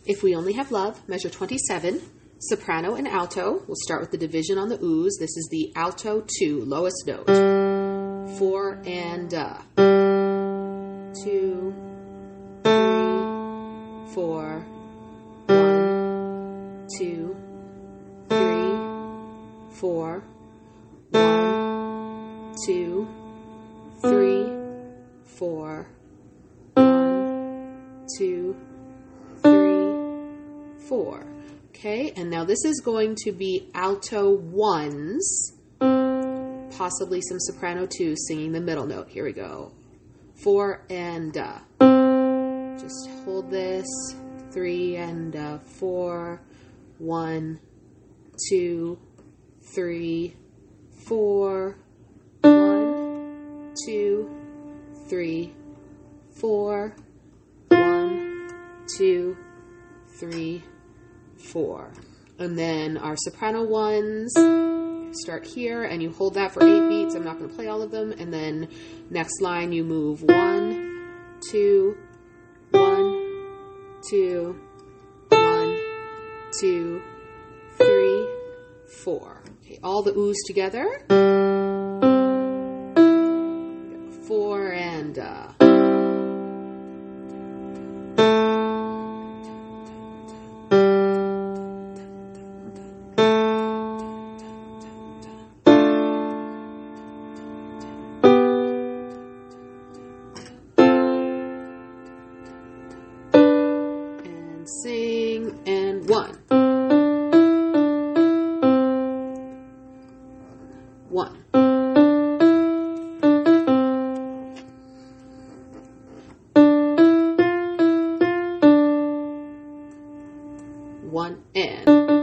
If We Only Have Love, measure 27, soprano and alto. We'll start with the division on the oohs. This is the alto 2, lowest note. 4 and 2, 3, 4, 1, 2, 3, 4, 1, 2, 3, 4, 1, 2, 3, 4. Okay, and now this is going to be alto 1s, possibly some soprano 2s singing the middle note. Here we go. 4 and just hold this. 3 and 4. 1, 2, 3, 4. 1, 2, 3, 4. 1, 2, 3, 4. And then our soprano 1s start here, and you hold that for 8 beats. I'm not going to play all of them. And then next line, you move 1, 2, 1, 2, 1, 2, 3, 4. Okay, all the oohs together. 4 and sing, and 1, 1, 1 and